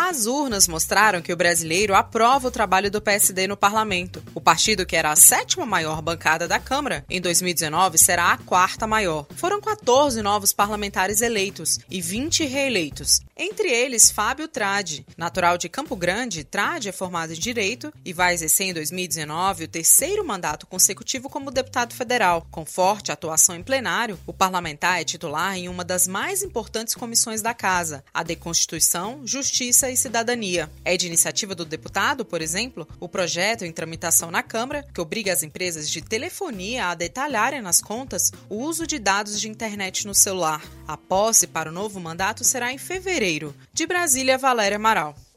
As urnas mostraram que o brasileiro aprova o trabalho do PSD no parlamento. O partido, que era a 7ª maior bancada da Câmara, em 2019 será a 4ª maior. Foram 14 novos parlamentares eleitos e 20 reeleitos. Entre eles, Fábio Tradi. Natural de Campo Grande, Tradi é formado em Direito e vai exercer em 2019 o 3º mandato consecutivo como deputado federal. Com forte atuação em plenário, o parlamentar é titular em uma das mais importantes comissões da Casa, a de Constituição, Justiça e Cidadania. É de iniciativa do deputado, por exemplo, o projeto em tramitação na Câmara, que obriga as empresas de telefonia a detalharem nas contas o uso de dados de internet no celular. A posse para o novo mandato será em fevereiro. De Brasília, Valéria Amaral.